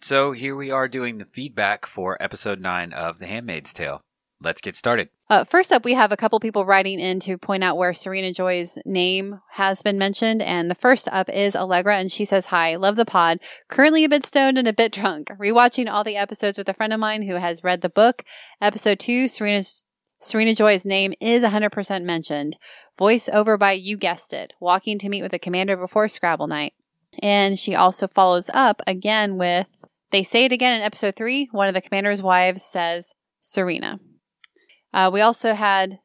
So here we are doing the feedback for episode 9 of The Handmaid's Tale. Let's get started. First up, we have a couple people writing in to point out where Serena Joy's name has been mentioned. And the first up is Allegra, and she says, "Hi, love the pod. Currently a bit stoned and a bit drunk. Rewatching all the episodes with a friend of mine who has read the book. Episode 2, Serena Joy's name is 100% mentioned. Voice over by, you guessed it, walking to meet with the commander before Scrabble night." And she also follows up again with, they say it again in episode 3. One of the commander's wives says, Serena. We also had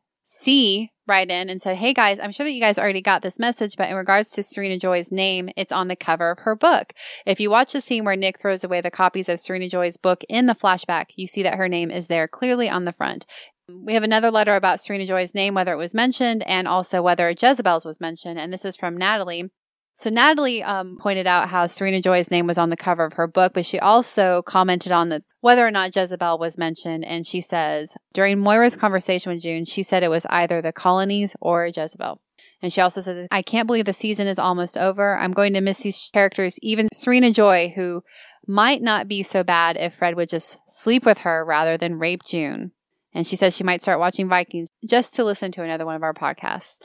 C write in and said, "Hey guys, I'm sure that you guys already got this message, but in regards to Serena Joy's name, it's on the cover of her book. If you watch the scene where Nick throws away the copies of Serena Joy's book in the flashback, you see that her name is there clearly on the front." We have another letter about Serena Joy's name, whether it was mentioned, and also whether Jezebel's was mentioned, and this is from Natalie. So Natalie pointed out how Serena Joy's name was on the cover of her book, but she also commented on whether or not Jezebel was mentioned, and she says, during Moira's conversation with June, she said it was either the colonies or Jezebel. And she also said, "I can't believe the season is almost over. I'm going to miss these characters, even Serena Joy, who might not be so bad if Fred would just sleep with her rather than rape June." And she says she might start watching Vikings just to listen to another one of our podcasts.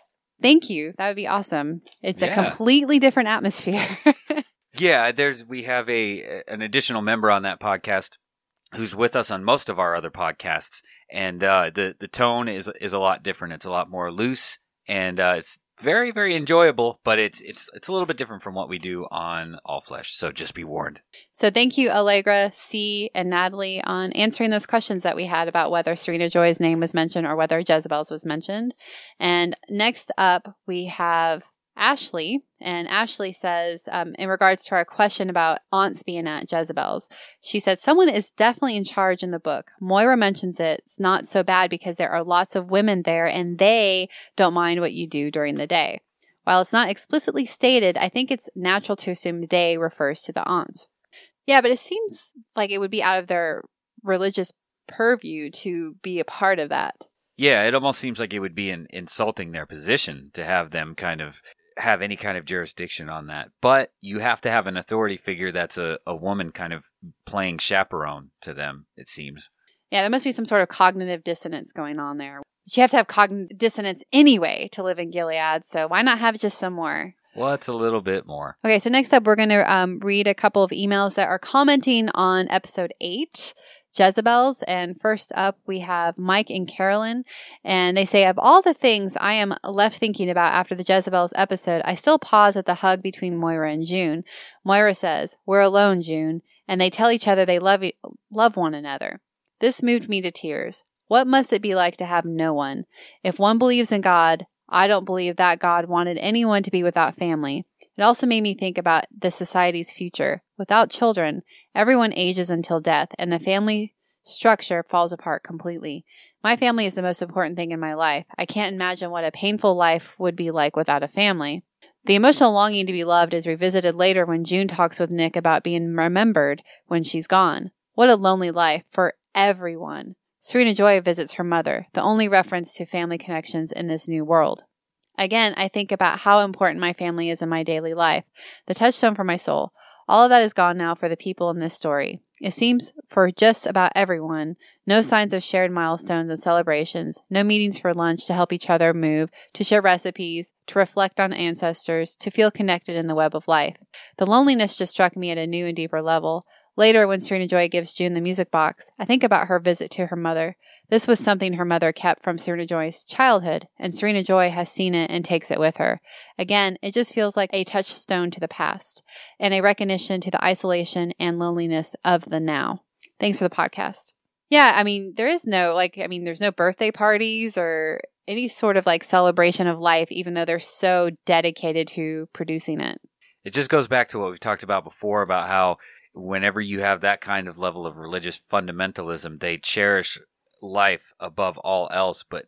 Thank you. That would be awesome. It's a completely different atmosphere. Yeah, we have an additional member on that podcast who's with us on most of our other podcasts, and the tone is a lot different. It's a lot more loose, and it's very, very enjoyable, but it's a little bit different from what we do on All Flesh, so just be warned. So thank you, Allegra, C, and Natalie, on answering those questions that we had about whether Serena Joy's name was mentioned or whether Jezebel's was mentioned. And next up, we have Ashley, and Ashley says, in regards to our question about aunts being at Jezebel's, she said, "Someone is definitely in charge in the book. Moira mentions it's not so bad because there are lots of women there and they don't mind what you do during the day. While it's not explicitly stated, I think it's natural to assume they refers to the aunts." Yeah, but it seems like it would be out of their religious purview to be a part of that. Yeah, it almost seems like it would be insulting their position to have them kind of have any kind of jurisdiction on that. But you have to have an authority figure that's a woman kind of playing chaperone to them, it seems. Yeah, there must be some sort of cognitive dissonance going on there. But you have to have cognitive dissonance anyway to live in Gilead, so why not have just some more? Well, it's a little bit more. Okay, so next up, we're going to read a couple of emails that are commenting on episode 8, Jezebel's. And first up, we have Mike and Carolyn. And they say, "Of all the things I am left thinking about after the Jezebel's episode, I still pause at the hug between Moira and June. Moira says, 'We're alone, June.' And they tell each other they love one another. This moved me to tears. What must it be like to have no one? If one believes in God, I don't believe that God wanted anyone to be without family. It also made me think about the society's future. Without children, everyone ages until death, and the family structure falls apart completely. My family is the most important thing in my life. I can't imagine what a painful life would be like without a family." The emotional longing to be loved is revisited later when June talks with Nick about being remembered when she's gone. What a lonely life for everyone. Serena Joy visits her mother, the only reference to family connections in this new world. Again, I think about how important my family is in my daily life, the touchstone for my soul. All of that is gone now for the people in this story. It seems for just about everyone, no signs of shared milestones and celebrations, no meetings for lunch to help each other move, to share recipes, to reflect on ancestors, to feel connected in the web of life. The loneliness just struck me at a new and deeper level. Later, when Serena Joy gives June the music box, I think about her visit to her mother. This was something her mother kept from Serena Joy's childhood, and Serena Joy has seen it and takes it with her. Again, it just feels like a touchstone to the past, and a recognition to the isolation and loneliness of the now. Thanks for the podcast. Yeah, I mean, there's no birthday parties or any sort of celebration of life, even though they're so dedicated to producing it. It just goes back to what we've talked about before about how whenever you have that kind of level of religious fundamentalism, they cherish life above all else, but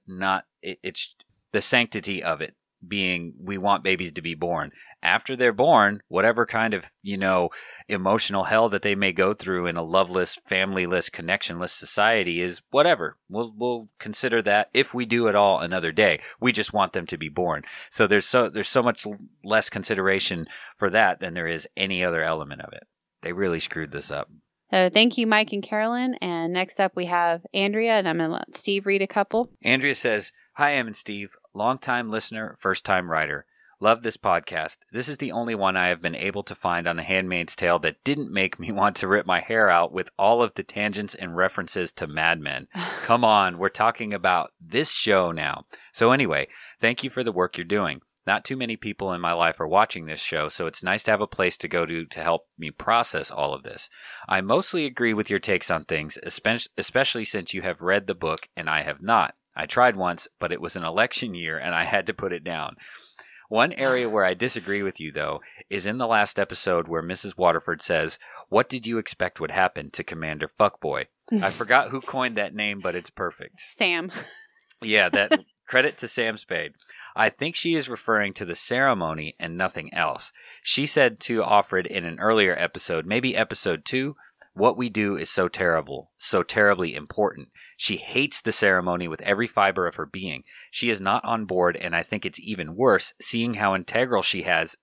it's the sanctity of it being, we want babies to be born. After they're born, whatever kind of, emotional hell that they may go through in a loveless, familyless, connectionless society is whatever. We'll consider that, if we do at all, another day. We just want them to be born. So there's so much less consideration for that than there is any other element of it. They really screwed this up. So thank you, Mike and Carolyn. And next up we have Andrea, and I'm going to let Steve read a couple. Andrea says, "Hi, Em and Steve. Long-time listener, first-time writer. Love this podcast. This is the only one I have been able to find on The Handmaid's Tale that didn't make me want to rip my hair out with all of the tangents and references to Mad Men. Come on, we're talking about this show now. So anyway, thank you for the work you're doing. Not too many people in my life are watching this show, so it's nice to have a place to go to help me process all of this. I mostly agree with your takes on things, especially since you have read the book and I have not. I tried once, but it was an election year and I had to put it down. One area where I disagree with you, though, is in the last episode where Mrs. Waterford says, 'What did you expect would happen to Commander Fuckboy?' I forgot who coined that name, but it's perfect. Sam. Yeah, that credit to Sam Spade. I think she is referring to the ceremony and nothing else. She said to Offred in an earlier episode, maybe episode 2, 'What we do is so terrible, so terribly important.' She hates the ceremony with every fiber of her being. She is not on board, and I think it's even worse, seeing how integral she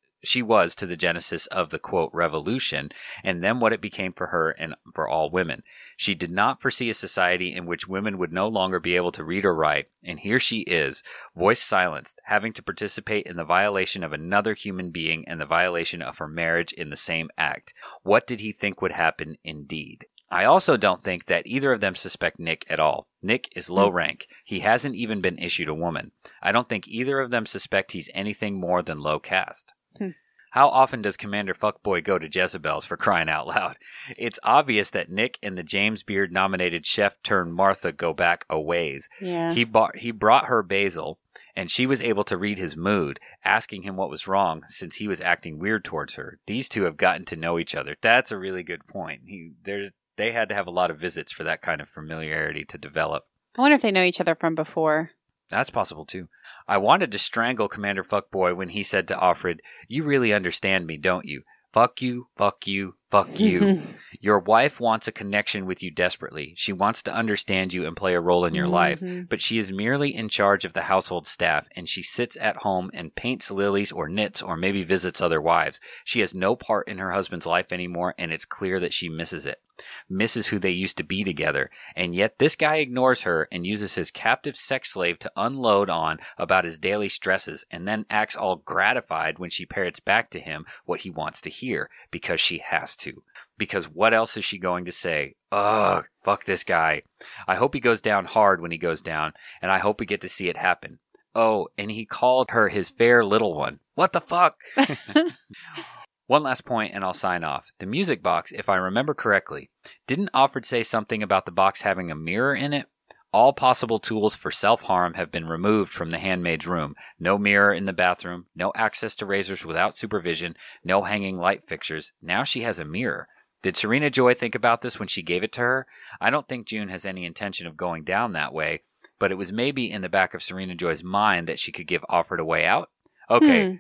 was to the genesis of the, quote, revolution, and then what it became for her and for all women. She did not foresee a society in which women would no longer be able to read or write, and here she is, voice silenced, having to participate in the violation of another human being and the violation of her marriage in the same act. What did he think would happen indeed? I also don't think that either of them suspect Nick at all. Nick is low rank. He hasn't even been issued a woman. I don't think either of them suspect he's anything more than low caste. How often does Commander Fuckboy go to Jezebel's, for crying out loud? It's obvious that Nick and the James Beard nominated chef turned Martha go back a ways. Yeah. He brought her basil, and she was able to read his mood, asking him what was wrong since he was acting weird towards her. These two have gotten to know each other. That's a really good point. They had to have a lot of visits for that kind of familiarity to develop. I wonder if they know each other from before. That's possible, too. I wanted to strangle Commander Fuckboy when he said to Offred, 'You really understand me, don't you? Fuck you, fuck you, fuck you.' Your wife wants a connection with you desperately. She wants to understand you and play a role in your life, but she is merely in charge of the household staff, and she sits at home and paints lilies or knits or maybe visits other wives. She has no part in her husband's life anymore, and it's clear that she misses it. Misses who they used to be together, and yet this guy ignores her and uses his captive sex slave to unload on about his daily stresses, and then acts all gratified when she parrots back to him what he wants to hear, because she has to. Because what else is she going to say? Ugh, fuck this guy. I hope he goes down hard when he goes down, and I hope we get to see it happen. Oh, and he called her his fair little one. What the fuck?" One last point and I'll sign off. The music box, if I remember correctly, didn't Offred say something about the box having a mirror in it? All possible tools for self-harm have been removed from the handmaid's room. No mirror in the bathroom, no access to razors without supervision, no hanging light fixtures. Now she has a mirror. Did Serena Joy think about this when she gave it to her? I don't think June has any intention of going down that way, but it was maybe in the back of Serena Joy's mind that she could give Offred a way out. Okay,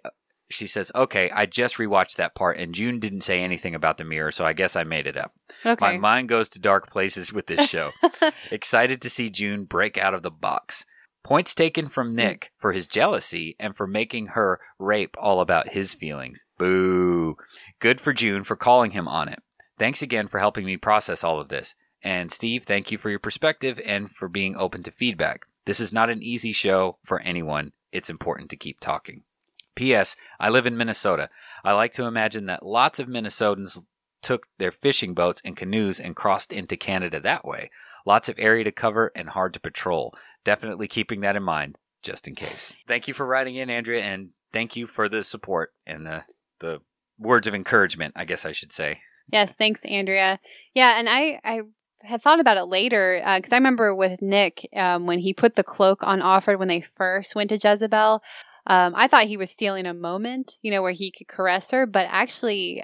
She says, okay, I just rewatched that part, and June didn't say anything about the mirror, so I guess I made it up. Okay. My mind goes to dark places with this show. Excited to see June break out of the box. Points taken from Nick for his jealousy and for making her rape all about his feelings. Boo. Good for June for calling him on it. Thanks again for helping me process all of this. And Steve, thank you for your perspective and for being open to feedback. This is not an easy show for anyone. It's important to keep talking. P.S. I live in Minnesota. I like to imagine that lots of Minnesotans took their fishing boats and canoes and crossed into Canada that way. Lots of area to cover and hard to patrol. Definitely keeping that in mind, just in case. Thank you for writing in, Andrea, and thank you for the support and the words of encouragement, I guess I should say. Yes, thanks, Andrea. Yeah, and I had thought about it later, because I remember with Nick, when he put the cloak on Offred when they first went to Jezebel, I thought he was stealing a moment, where he could caress her. But actually,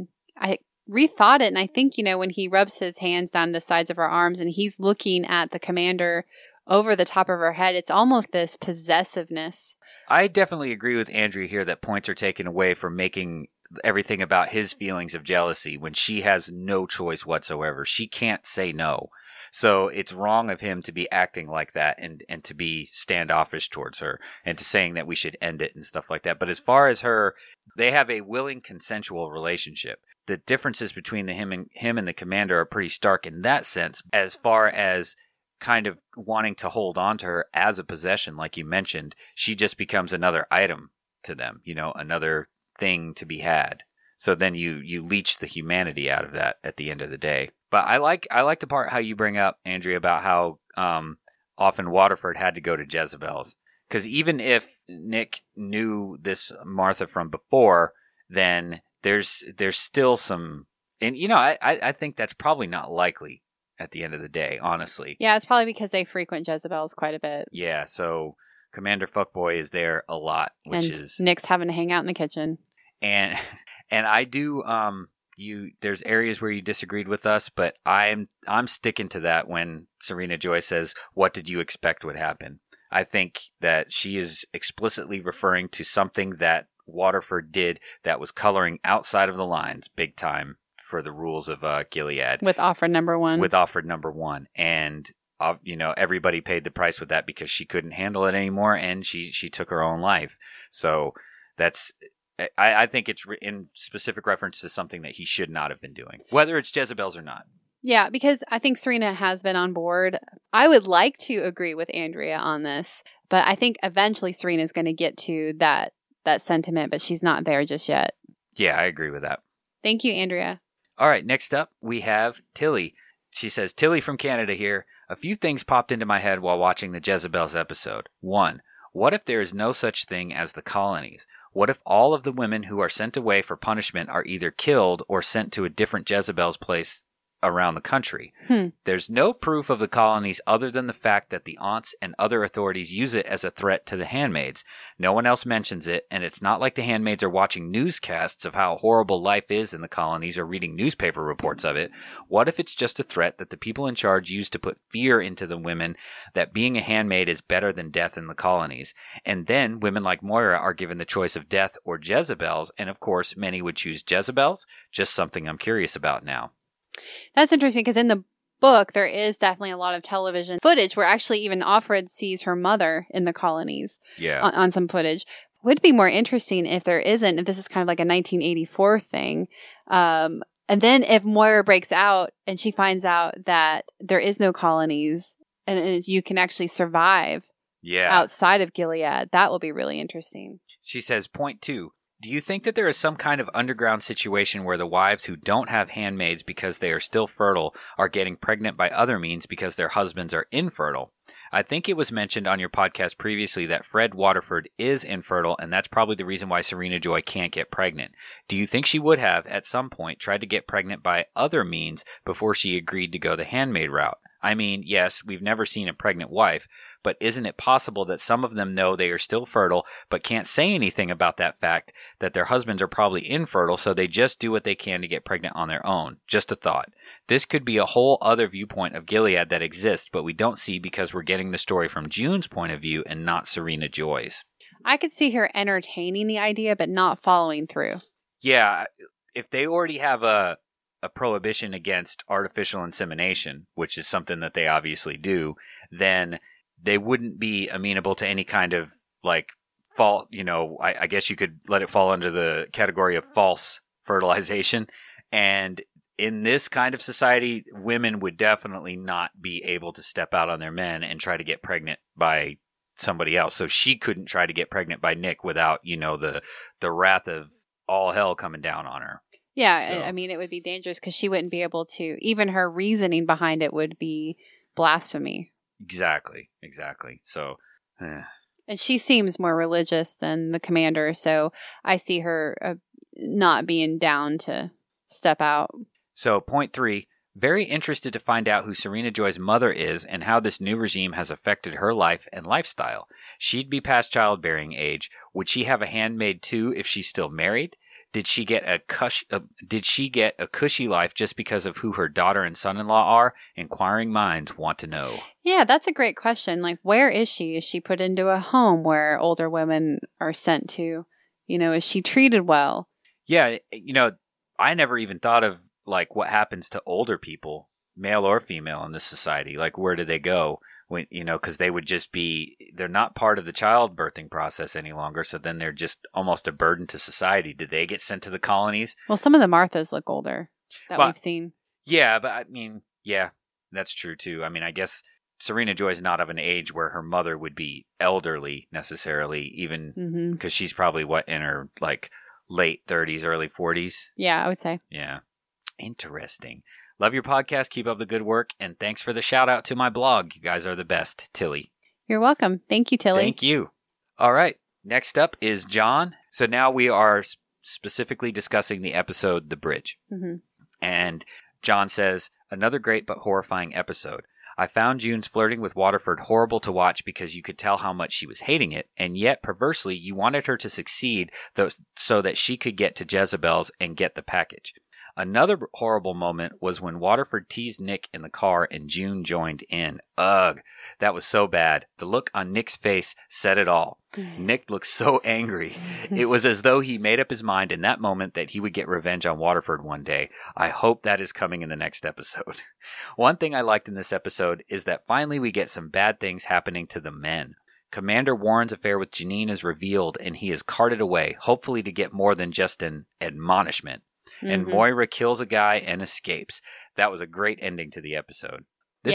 I rethought it. And I think, when he rubs his hands down the sides of her arms and he's looking at the commander over the top of her head, it's almost this possessiveness. I definitely agree with Andrea here that points are taken away from making everything about his feelings of jealousy when she has no choice whatsoever. She can't say no. So it's wrong of him to be acting like that and to be standoffish towards her and to saying that we should end it and stuff like that. But as far as her, they have a willing, consensual relationship. the differences between him and the commander are pretty stark in that sense, as far as kind of wanting to hold on to her as a possession. Like you mentioned, she just becomes another item to them, another thing to be had. So then you leech the humanity out of that at the end of the day. But I like the part how you bring up, Andrea, about how often Waterford had to go to Jezebel's. Because even if Nick knew this Martha from before, then there's still some, and I think that's probably not likely at the end of the day, honestly. Yeah, it's probably because they frequent Jezebel's quite a bit. Yeah, so Commander Fuckboy is there a lot, which is Nick's having to hang out in the kitchen. And I do there's areas where you disagreed with us, but I'm sticking to that when Serena Joy says, "What did you expect would happen?" I think that she is explicitly referring to something that Waterford did that was coloring outside of the lines big time for the rules of Gilead. With Offred number 1. With Offred number 1. And, everybody paid the price with that because she couldn't handle it anymore, and she took her own life. So that's... I think it's in specific reference to something that he should not have been doing, whether it's Jezebel's or not. Yeah, because I think Serena has been on board. I would like to agree with Andrea on this, but I think eventually Serena's going to get to that sentiment, but she's not there just yet. Yeah, I agree with that. Thank you, Andrea. All right, next up, we have Tilly. She says, "Tilly from Canada here. A few things popped into my head while watching the Jezebel's episode. 1. What if there is no such thing as the colonies? What if all of the women who are sent away for punishment are either killed or sent to a different Jezebel's place around the country? There's no proof of the colonies other than the fact that the aunts and other authorities use it as a threat to the handmaids. No one else mentions it, and it's not like the handmaids are watching newscasts of how horrible life is in the colonies or reading newspaper reports of it. What if it's just a threat that the people in charge use to put fear into the women that being a handmaid is better than death in the colonies? And then women like Moira are given the choice of death or Jezebel's, and of course many would choose Jezebel's. Just something I'm curious about now." That's interesting because in the book, there is definitely a lot of television footage where actually even Offred sees her mother in the colonies on some footage. Would be more interesting if there isn't, if this is kind of like a 1984 thing. And then if Moira breaks out and she finds out that there is no colonies and you can actually survive outside of Gilead, that will be really interesting. She says, point 2. Do you think that there is some kind of underground situation where the wives who don't have handmaids because they are still fertile are getting pregnant by other means because their husbands are infertile? I think it was mentioned on your podcast previously that Fred Waterford is infertile, and that's probably the reason why Serena Joy can't get pregnant. Do you think she would have, at some point, tried to get pregnant by other means before she agreed to go the handmaid route? I mean, yes, we've never seen a pregnant wife, but isn't it possible that some of them know they are still fertile but can't say anything about that fact that their husbands are probably infertile, so they just do what they can to get pregnant on their own? Just a thought. This could be a whole other viewpoint of Gilead that exists, but we don't see because we're getting the story from June's point of view and not Serena Joy's. I could see her entertaining the idea but not following through. Yeah, if they already have a prohibition against artificial insemination, which is something that they obviously do, then they wouldn't be amenable to any kind of false, I guess you could let it fall under the category of false fertilization. And in this kind of society, women would definitely not be able to step out on their men and try to get pregnant by somebody else. So she couldn't try to get pregnant by Nick without, the wrath of all hell coming down on her. Yeah, So. I mean, it would be dangerous because she wouldn't be able to, even her reasoning behind it would be blasphemy. Exactly. So, And she seems more religious than the commander, so I see her not being down to step out. So, point 3, very interested to find out who Serena Joy's mother is and how this new regime has affected her life and lifestyle. She'd be past childbearing age. Would she have a handmaid too if she's still married? Did she get a cushy life just because of who her daughter and son-in-law are? Inquiring minds want to know. Yeah, that's a great question. Where is she? Is she put into a home where older women are sent to? Is she treated well? Yeah, I never even thought of what happens to older people male or female in this society. Like, where do they go? When, because they would just they're not part of the childbirthing process any longer. So then they're just almost a burden to society. Do they get sent to the colonies? Well, some of the Marthas look older that we've seen. Yeah, but I mean, yeah, that's true too. I mean, I guess Serena Joy is not of an age where her mother would be elderly necessarily, even because she's probably in her like late 30s, early 40s. Yeah, I would say. Yeah. Interesting. Love your podcast. Keep up the good work. And thanks for the shout out to my blog. You guys are the best. Tilly. You're welcome. Thank you, Tilly. Thank you. All right. Next up is John. So now we are specifically discussing the episode, The Bridge. And John says, another great but horrifying episode. I found June's flirting with Waterford horrible to watch because you could tell how much she was hating it, and yet, perversely, you wanted her to succeed so that she could get to Jezebel's and get the package. Another horrible moment was when Waterford teased Nick in the car and June joined in. Ugh, that was so bad. The look on Nick's face said it all. Nick looked so angry. It was as though he made up his mind in that moment that he would get revenge on Waterford one day. I hope that is coming in the next episode. One thing I liked in this episode is that finally we get some bad things happening to the men. Commander Warren's affair with Janine is revealed and he is carted away, hopefully to get more than just an admonishment. And Moira kills a guy and escapes. That was a great ending to the episode.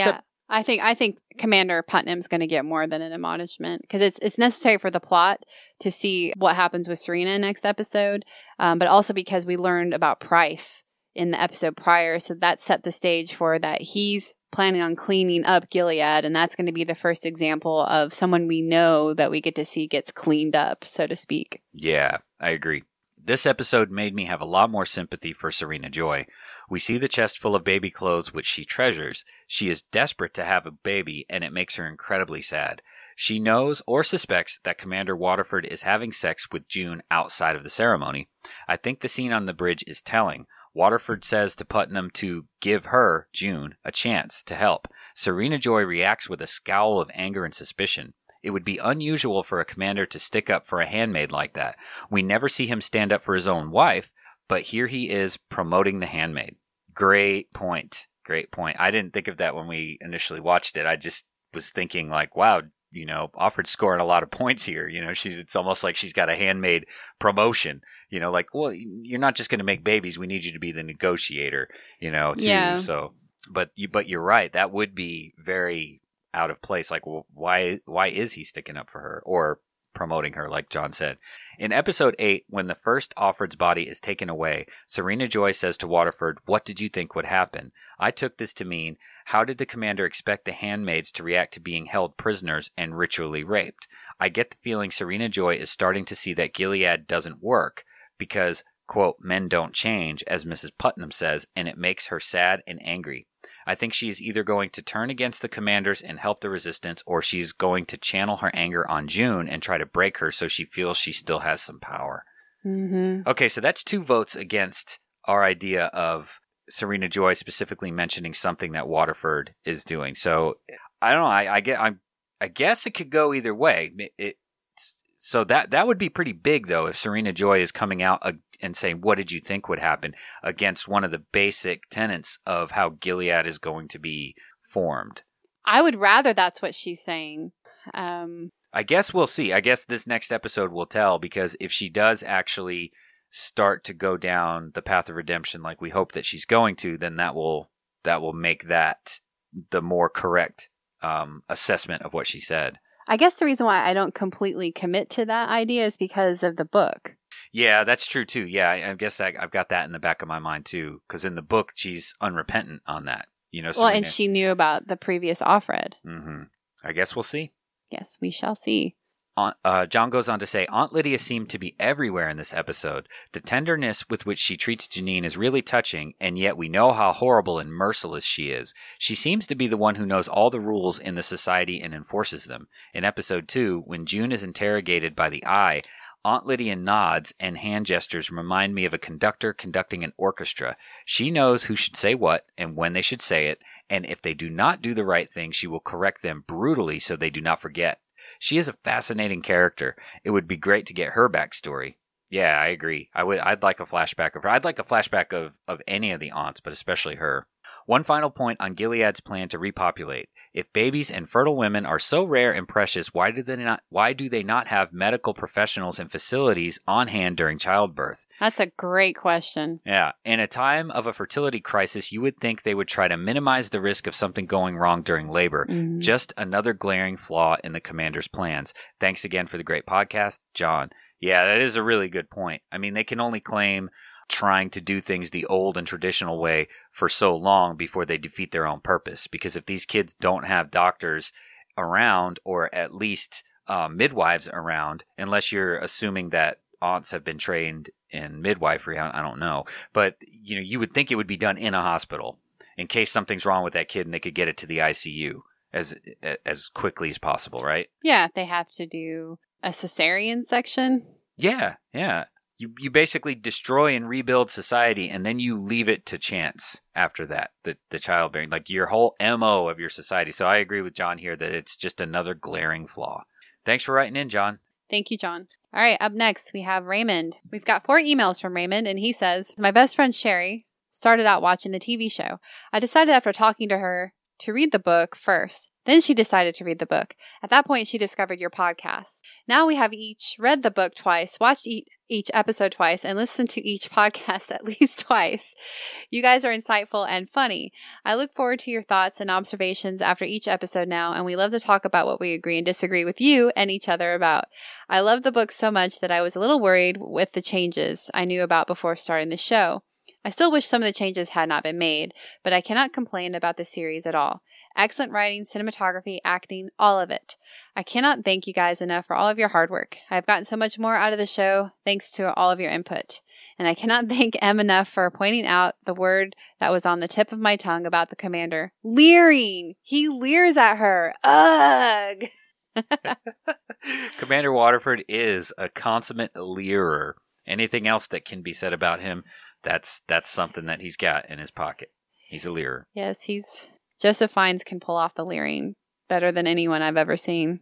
I think Commander Putnam's going to get more than an admonishment because it's necessary for the plot to see what happens with Serena next episode, but also because we learned about Price in the episode prior, so that set the stage for that he's planning on cleaning up Gilead, and that's going to be the first example of someone we know that we get to see gets cleaned up, so to speak. Yeah, I agree. This episode made me have a lot more sympathy for Serena Joy. We see the chest full of baby clothes which she treasures. She is desperate to have a baby, and it makes her incredibly sad. She knows or suspects that Commander Waterford is having sex with June outside of the ceremony. I think the scene on the bridge is telling. Waterford says to Putnam to give her, June, a chance to help. Serena Joy reacts with a scowl of anger and suspicion. It would be unusual for a commander to stick up for a handmaid like that. We never see him stand up for his own wife, but here he is promoting the handmaid. Great point. Great point. I didn't think of that when we initially watched it. I just was thinking like, wow, Offred's scoring a lot of points here. It's almost like she's got a handmaid promotion, like, well, you're not just going to make babies. We need you to be the negotiator, too. Yeah. So, but you're right. That would be very out of place. Like, well, why is he sticking up for her or promoting her, like John said? In episode 8, when the first Offred's body is taken away, Serena Joy says to Waterford, "What did you think would happen?" I took this to mean, how did the commander expect the handmaids to react to being held prisoners and ritually raped? I get the feeling Serena Joy is starting to see that Gilead doesn't work because, quote, men don't change, as Mrs. Putnam says, and it makes her sad and angry. I think she is either going to turn against the commanders and help the resistance, or she's going to channel her anger on June and try to break her so she feels she still has some power. Okay, so that's 2 votes against our idea of Serena Joy specifically mentioning something that Waterford is doing. So I don't know. I guess it could go either way. So that would be pretty big, though, if Serena Joy is coming out and saying, what did you think would happen, against one of the basic tenets of how Gilead is going to be formed. I would rather that's what she's saying. I guess we'll see. I guess this next episode will tell, because if she does actually start to go down the path of redemption like we hope that she's going to, then that will make that the more correct assessment of what she said. I guess the reason why I don't completely commit to that idea is because of the book. Yeah, that's true too. Yeah, I guess I've got that in the back of my mind too, because in the book she's unrepentant on that. Well, and she knew about the previous Offred. I guess we'll see. Yes, we shall see. John goes on to say, Aunt Lydia seemed to be everywhere in this episode. The tenderness with which she treats Janine is really touching, and yet we know how horrible and merciless she is. She seems to be the one who knows all the rules in the society and enforces them. In episode 2, when June is interrogated by the Eye, Aunt Lydia nods and hand gestures remind me of a conductor conducting an orchestra. She knows who should say what and when they should say it, and if they do not do the right thing, she will correct them brutally so they do not forget. She is a fascinating character. It would be great to get her backstory. Yeah, I agree. I'd like a flashback of her. I'd like a flashback of any of the aunts, but especially her. One final point on Gilead's plan to repopulate. If babies and fertile women are so rare and precious, why do they not have medical professionals and facilities on hand during childbirth? That's a great question. Yeah. In a time of a fertility crisis, you would think they would try to minimize the risk of something going wrong during labor. Mhm. Just another glaring flaw in the commander's plans. Thanks again for the great podcast, John. Yeah, that is a really good point. I mean, they can only claim trying to do things the old and traditional way for so long before they defeat their own purpose. Because if these kids don't have doctors around, or at least midwives around, unless you're assuming that aunts have been trained in midwifery, I don't know. But you would think it would be done in a hospital in case something's wrong with that kid and they could get it to the ICU as quickly as possible, right? Yeah, if they have to do a cesarean section. Yeah. You basically destroy and rebuild society, and then you leave it to chance after that, the childbearing, like your whole MO of your society. So I agree with John here that it's just another glaring flaw. Thanks for writing in, John. Thank you, John. All right, up next, we have Raymond. We've got 4 emails from Raymond, and he says, my best friend Sherry started out watching the TV show. I decided after talking to her to read the book first. Then she decided to read the book. At that point, she discovered your podcast. Now we have each read the book twice, watched each episode twice, and listened to each podcast at least twice. You guys are insightful and funny. I look forward to your thoughts and observations after each episode now, and we love to talk about what we agree and disagree with you and each other about. I love the book so much that I was a little worried with the changes I knew about before starting the show. I still wish some of the changes had not been made, but I cannot complain about the series at all. Excellent writing, cinematography, acting, all of it. I cannot thank you guys enough for all of your hard work. I've gotten so much more out of the show thanks to all of your input. And I cannot thank Em enough for pointing out the word that was on the tip of my tongue about the commander. Leering! He leers at her. Ugh! Commander Waterford is a consummate leerer. Anything else that can be said about him, that's something that he's got in his pocket. He's a leerer. Yes, Joseph Fiennes can pull off the leering better than anyone I've ever seen.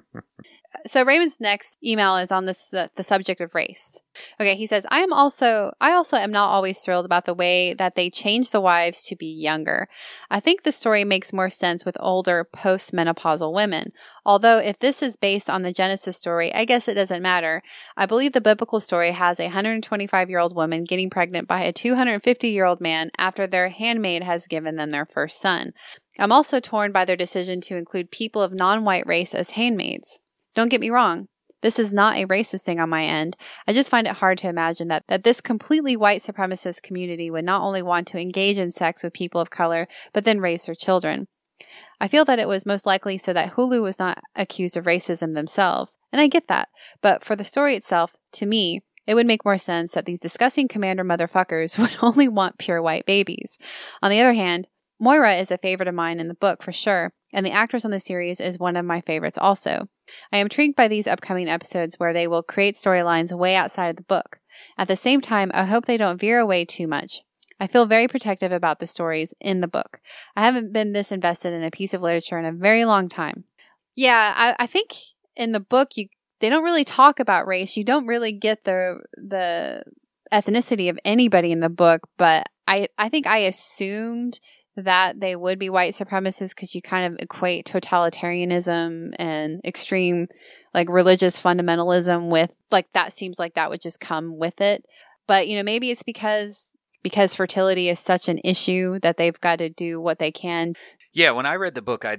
So Raymond's next email is on the subject of race. Okay, he says, I also am not always thrilled about the way that they change the wives to be younger. I think the story makes more sense with older post-menopausal women. Although if this is based on the Genesis story, I guess it doesn't matter. I believe the biblical story has a 125-year-old woman getting pregnant by a 250-year-old man after their handmaid has given them their first son. I'm also torn by their decision to include people of non-white race as handmaids. Don't get me wrong. This is not a racist thing on my end. I just find it hard to imagine that this completely white supremacist community would not only want to engage in sex with people of color, but then raise their children. I feel that it was most likely so that Hulu was not accused of racism themselves, and I get that. But for the story itself, to me, it would make more sense that these disgusting commander motherfuckers would only want pure white babies. On the other hand, Moira is a favorite of mine in the book for sure, and the actress on the series is one of my favorites also. I am intrigued by these upcoming episodes where they will create storylines way outside of the book. At the same time, I hope they don't veer away too much. I feel very protective about the stories in the book. I haven't been this invested in a piece of literature in a very long time. Yeah, I think in the book they don't really talk about race. You don't really get the ethnicity of anybody in the book, but I think I assumed that they would be white supremacists because you kind of equate totalitarianism and extreme religious fundamentalism with that seems like that would just come with it. But maybe it's because fertility is such an issue that they've got to do what they can. Yeah, when I read the book,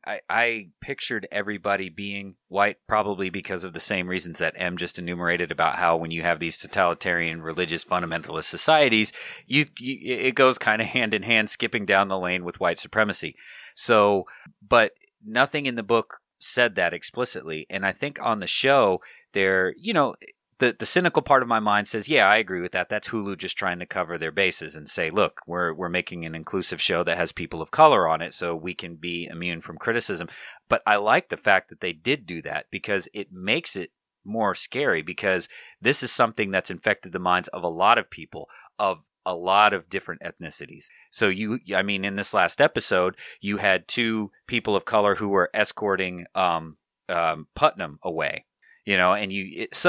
I pictured everybody being white, probably because of the same reasons that Em just enumerated about how when you have these totalitarian religious fundamentalist societies, it goes kind of hand in hand, skipping down the lane with white supremacy. So, but nothing in the book said that explicitly. And I think on the show, the cynical part of my mind says, yeah, I agree with that. That's Hulu just trying to cover their bases and say, look, we're making an inclusive show that has people of color on it so we can be immune from criticism. But I like the fact that they did do that because it makes it more scary because this is something that's infected the minds of a lot of people of a lot of different ethnicities. So in this last episode, you had 2 people of color who were escorting Putnam away.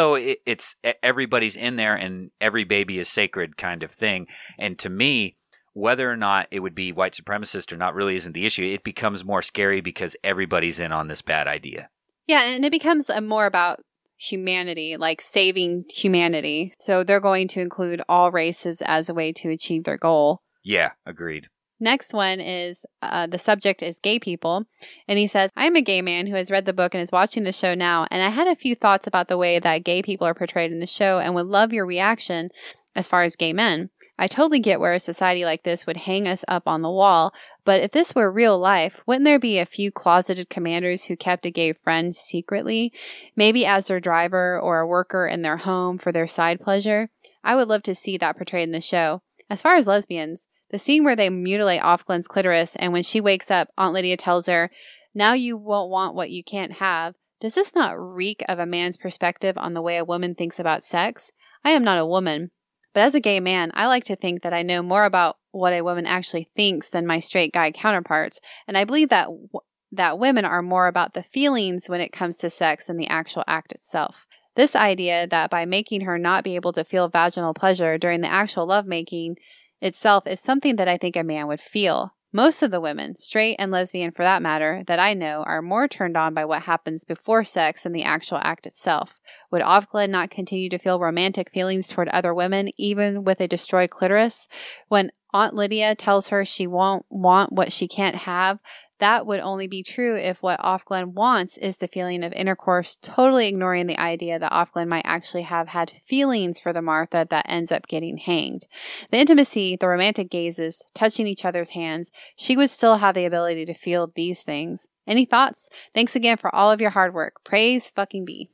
It's everybody's in there and every baby is sacred kind of thing. And to me, whether or not it would be white supremacist or not really isn't the issue. It becomes more scary because everybody's in on this bad idea. Yeah, and it becomes more about humanity, like saving humanity. So they're going to include all races as a way to achieve their goal. Yeah, agreed. Next one is, the subject is gay people. And he says, I'm a gay man who has read the book and is watching the show now. And I had a few thoughts about the way that gay people are portrayed in the show and would love your reaction as far as gay men. I totally get where a society like this would hang us up on the wall. But if this were real life, wouldn't there be a few closeted commanders who kept a gay friend secretly, maybe as their driver or a worker in their home for their side pleasure? I would love to see that portrayed in the show. As far as lesbians, the scene where they mutilate Offglen's clitoris and when she wakes up, Aunt Lydia tells her, now you won't want what you can't have. Does this not reek of a man's perspective on the way a woman thinks about sex? I am not a woman. But as a gay man, I like to think that I know more about what a woman actually thinks than my straight guy counterparts. And I believe that that women are more about the feelings when it comes to sex than the actual act itself. This idea that by making her not be able to feel vaginal pleasure during the actual lovemaking itself is something that I think a man would feel. Most of the women, straight and lesbian for that matter, that I know are more turned on by what happens before sex than the actual act itself. Would Offglen not continue to feel romantic feelings toward other women, even with a destroyed clitoris? When Aunt Lydia tells her she won't want what she can't have, that would only be true if what Offglen wants is the feeling of intercourse, totally ignoring the idea that Offglen might actually have had feelings for the Martha that ends up getting hanged. The intimacy, the romantic gazes, touching each other's hands, she would still have the ability to feel these things. Any thoughts? Thanks again for all of your hard work. Praise fucking be.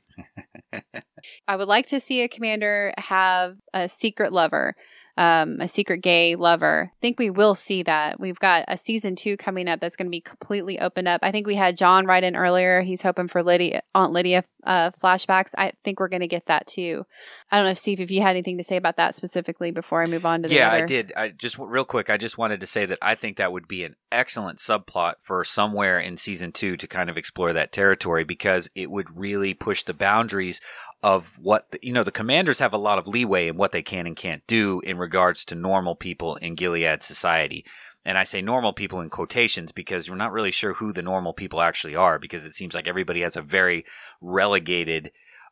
I would like to see a commander have a secret lover. A secret gay lover. I think we will see that. We've got a season 2 coming up that's going to be completely opened up. I think we had John write in earlier. He's hoping for Aunt Lydia flashbacks. I think we're going to get that too. I don't know, Steve, if you had anything to say about that specifically before I move on to the other. I did. Real quick, I just wanted to say that I think that would be an excellent subplot for somewhere in season 2 to kind of explore that territory, because it would really push the boundaries of what, the commanders have a lot of leeway in what they can and can't do in regards to normal people in Gilead society. And I say normal people in quotations because we're not really sure who the normal people actually are, because it seems like everybody has a very relegated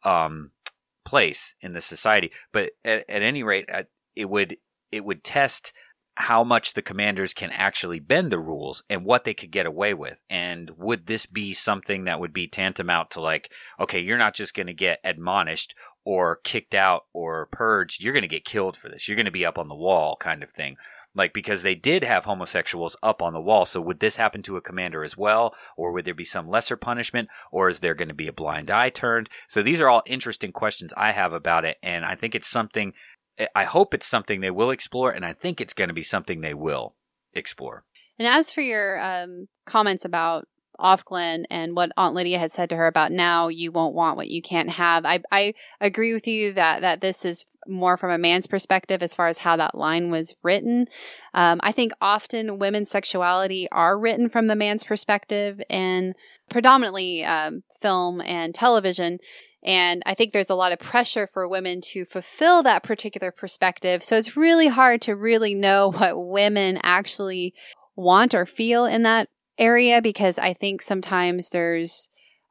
place in the society. But at any rate, it would test how much the commanders can actually bend the rules and what they could get away with. And would this be something that would be tantamount to like, okay, you're not just going to get admonished or kicked out or purged, you're going to get killed for this. You're going to be up on the wall kind of thing. Like, because they did have homosexuals up on the wall. So would this happen to a commander as well? Or would there be some lesser punishment? Or is there going to be a blind eye turned? So these are all interesting questions I have about it. And I think I hope it's something they will explore, and I think it's going to be something they will explore. And as for your comments about Offglen and what Aunt Lydia had said to her about now you won't want what you can't have, I agree with you that this is more from a man's perspective as far as how that line was written. I think often women's sexuality are written from the man's perspective, and predominantly film and television. And I think there's a lot of pressure for women to fulfill that particular perspective. So it's really hard to really know what women actually want or feel in that area, because I think sometimes there's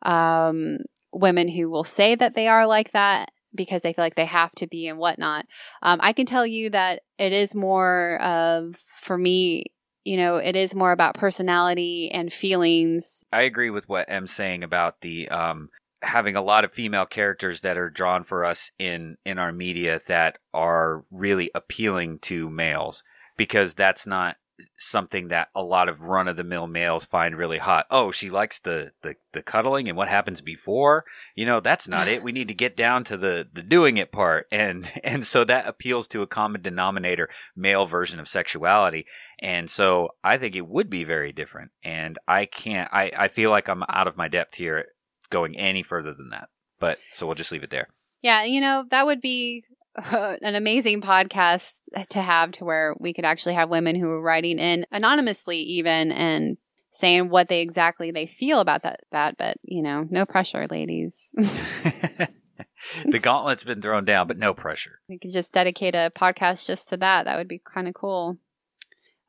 women who will say that they are like that because they feel like they have to be and whatnot. I can tell you that it is more of, for me, it is more about personality and feelings. I agree with what Em's saying about the having a lot of female characters that are drawn for us in our media that are really appealing to males, because that's not something that a lot of run-of-the-mill males find really hot. Oh, she likes the cuddling and what happens before. That's not it. We need to get down to the doing it part. And so that appeals to a common denominator male version of sexuality. And so I think it would be very different. And I feel like I'm out of my depth here going any further than that. But so we'll just leave it there. Yeah, that would be an amazing podcast to have, to where we could actually have women who are writing in anonymously even and saying what they feel about that. But, no pressure, ladies. The gauntlet's been thrown down, but no pressure. We could just dedicate a podcast just to that. That would be kind of cool.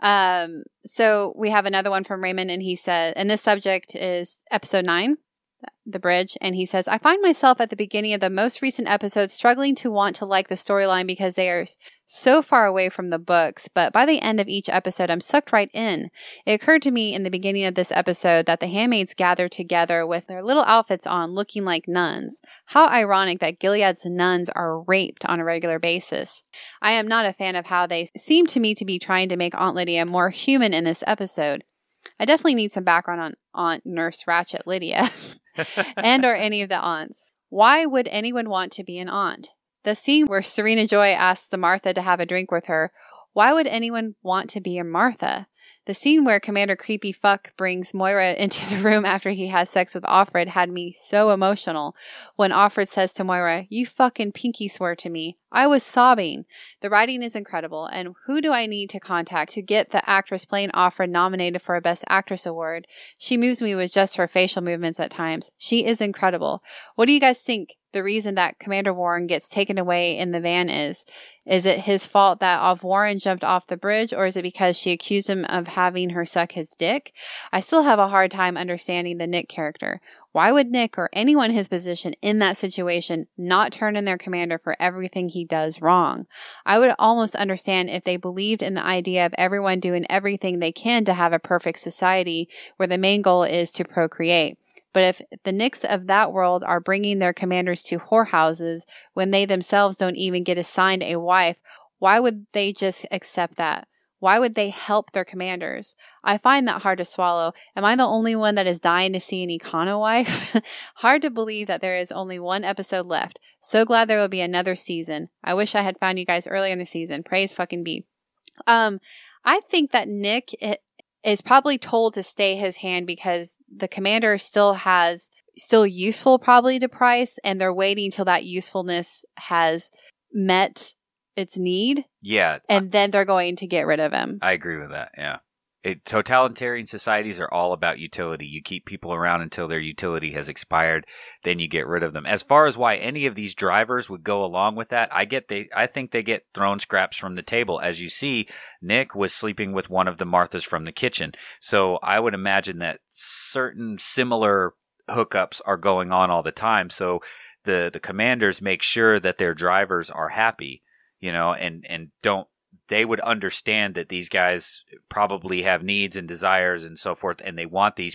So we have another one from Raymond, and he said, and this subject is episode 9, the bridge, and he says, I find myself at the beginning of the most recent episode struggling to want to like the storyline because they are so far away from the books, but by the end of each episode, I'm sucked right in. It occurred to me in the beginning of this episode that the handmaids gather together with their little outfits on, looking like nuns. How ironic that Gilead's nuns are raped on a regular basis. I am not a fan of how they seem to me to be trying to make Aunt Lydia more human in this episode. I definitely need some background on Aunt Nurse Ratched Lydia and or any of the aunts. Why would anyone want to be an aunt? The scene where Serena Joy asks the Martha to have a drink with her. Why would anyone want to be a Martha? The scene where Commander Creepy Fuck brings Moira into the room after he has sex with Offred had me so emotional. When Offred says to Moira, "You fucking pinky swear to me," I was sobbing. The writing is incredible, and who do I need to contact to get the actress playing Offred nominated for a Best Actress award? She moves me with just her facial movements at times. She is incredible. What do you guys think the reason that Commander Warren gets taken away in the van is? Is it his fault that Warren jumped off the bridge, or is it because she accused him of having her suck his dick? I still have a hard time understanding the Nick character. Why would Nick or anyone in his position in that situation not turn in their commander for everything he does wrong? I would almost understand if they believed in the idea of everyone doing everything they can to have a perfect society where the main goal is to procreate. But if the Nicks of that world are bringing their commanders to whorehouses when they themselves don't even get assigned a wife, why would they just accept that? Why would they help their commanders? I find that hard to swallow. Am I the only one that is dying to see an Econo wife? Hard to believe that there is only one episode left. So glad there will be another season. I wish I had found you guys earlier in the season. Praise fucking be. I think that Nick is probably told to stay his hand because the commander still useful probably to Price, and they're waiting till that usefulness has met its need. Yeah. And then they're going to get rid of him. I agree with that. Yeah. Totalitarian societies are all about utility. You keep people around until their utility has expired, then you get rid of them. As far as why any of these drivers would go along with that, I think they get thrown scraps from the table. As you see, Nick was sleeping with one of the Marthas from the kitchen. So I would imagine that certain similar hookups are going on all the time. So the commanders make sure that their drivers are happy, and don't. They would understand that these guys probably have needs and desires and so forth, and they want these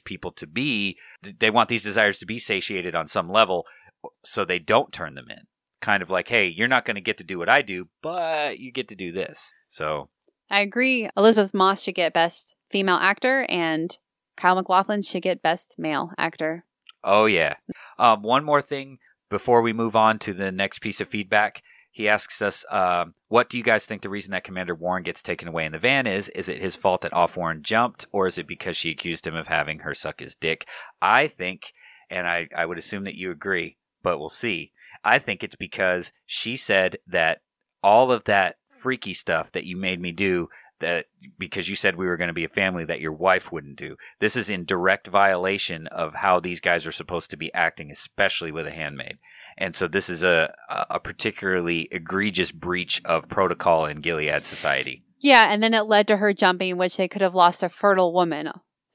desires to be satiated on some level, so they don't turn them in. Kind of like, hey, you're not going to get to do what I do, but you get to do this. So I agree. Elizabeth Moss should get Best Female Actor, and Kyle MacLachlan should get Best Male Actor. Oh, yeah. One more thing before we move on to the next piece of feedback. He asks us, what do you guys think the reason that Commander Warren gets taken away in the van is? Is it his fault that Warren jumped, or is it because she accused him of having her suck his dick? I think, and I would assume that you agree, but we'll see. I think it's because she said that all of that freaky stuff that you made me do, that because you said we were going to be a family, that your wife wouldn't do. This is in direct violation of how these guys are supposed to be acting, especially with a handmaid. And so this is a particularly egregious breach of protocol in Gilead society. Yeah, and then it led to her jumping, which they could have lost a fertile woman.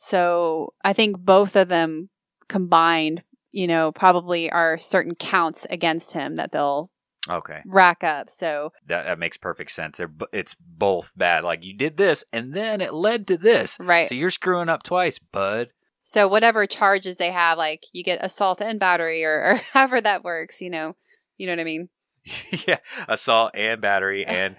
So I think both of them combined, probably are certain counts against him that they'll rack up. So that makes perfect sense. It's both bad. Like, you did this, and then it led to this. Right. So you're screwing up twice, bud. So whatever charges they have, like you get assault and battery or however that works, you know what I mean? Yeah, assault and battery and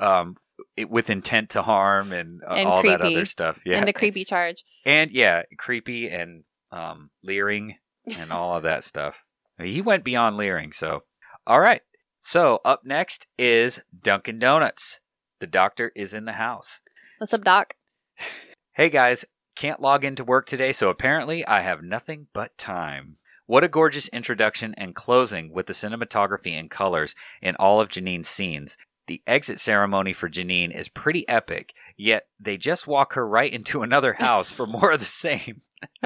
with intent to harm and all creepy. That other stuff. Yeah, and the creepy charge. And yeah, creepy and leering and all of that stuff. He went beyond leering. So, all right. So up next is Dunkin' Donuts. The doctor is in the house. What's up, Doc? Hey guys. Can't log into work today, so apparently I have nothing but time. What a gorgeous introduction and closing with the cinematography and colors in all of Janine's scenes. The exit ceremony for Janine is pretty epic, yet they just walk her right into another house for more of the same.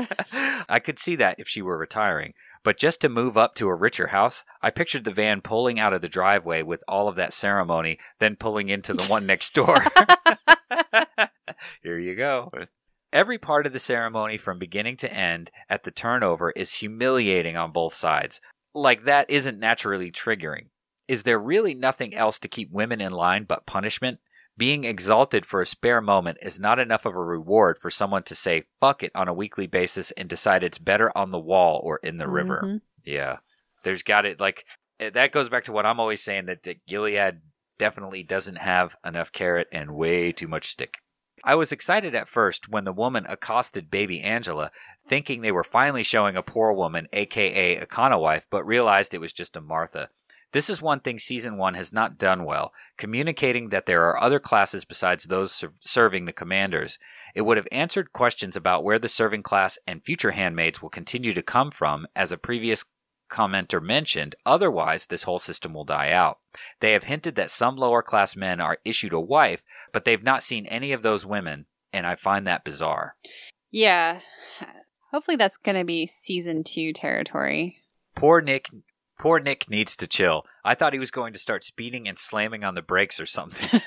I could see that if she were retiring, but just to move up to a richer house, I pictured the van pulling out of the driveway with all of that ceremony, then pulling into the one next door. Here you go. Every part of the ceremony from beginning to end at the turnover is humiliating on both sides. Like that isn't naturally triggering. Is there really nothing else to keep women in line but punishment? Being exalted for a spare moment is not enough of a reward for someone to say fuck it on a weekly basis and decide it's better on the wall or in the river. Yeah. There's got it. Like, that goes back to what I'm always saying, that Gilead definitely doesn't have enough carrot and way too much stick. I was excited at first when the woman accosted baby Angela, thinking they were finally showing a poor woman, aka a Kana wife, but realized it was just a Martha. This is one thing Season 1 has not done well, communicating that there are other classes besides those serving the commanders. It would have answered questions about where the serving class and future handmaids will continue to come from, as a previous commenter mentioned. Otherwise, this whole system will die out. They have hinted that some lower class men are issued a wife, but they've not seen any of those women, and I find that bizarre. Yeah. Hopefully that's going to be Season 2 territory. Poor Nick needs to chill. I thought he was going to start speeding and slamming on the brakes or something.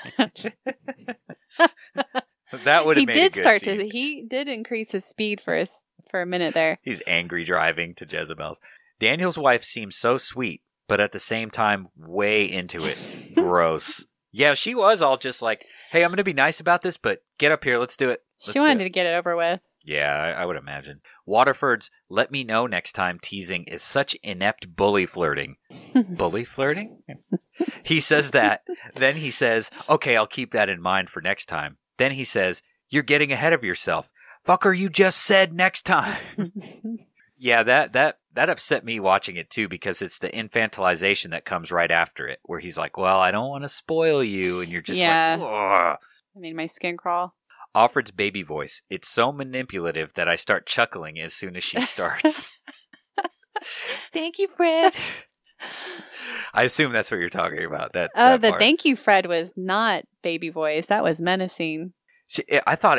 That would have made a good scene. He did increase his speed for a minute there. He's angry driving to Jezebel's. Daniel's wife seems so sweet, but at the same time, way into it. Gross. Yeah, she was all just like, hey, I'm going to be nice about this, but get up here. Let's do it. She wanted to get it over with. Yeah, I would imagine. Waterford's "let me know next time" teasing is such inept bully flirting. Bully flirting? He says that. Then he says, okay, I'll keep that in mind for next time. Then he says, you're getting ahead of yourself. Fucker, you just said next time. Yeah, that upset me watching it too, because it's the infantilization that comes right after it, where he's like, well, I don't want to spoil you. And you're just like, ugh. I made my skin crawl. Offred's baby voice. It's so manipulative that I start chuckling as soon as she starts. Thank you, Fred. I assume that's what you're talking about. That the part. Thank you, Fred was not baby voice. That was menacing. I thought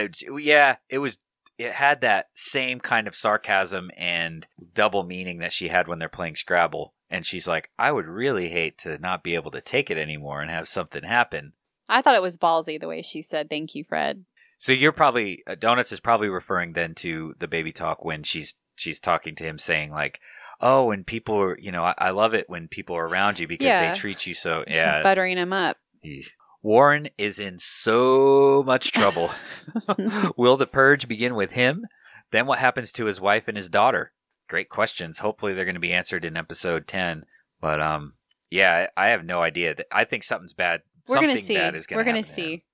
it had that same kind of sarcasm and double meaning that she had when they're playing Scrabble. And she's like, I would really hate to not be able to take it anymore and have something happen. I thought it was ballsy the way she said, thank you, Fred. So you're probably, Donuts is probably referring then to the baby talk when she's talking to him, saying like, oh, when people are, I love it when people are around you because they treat you so. Yeah. She's buttering him up. Warren is in so much trouble. Will the purge begin with him? Then what happens to his wife and his daughter? Great questions. Hopefully they're going to be answered in episode 10. But yeah, I have no idea. I think something's bad. We're something gonna see. bad is going to happen. We're going to see.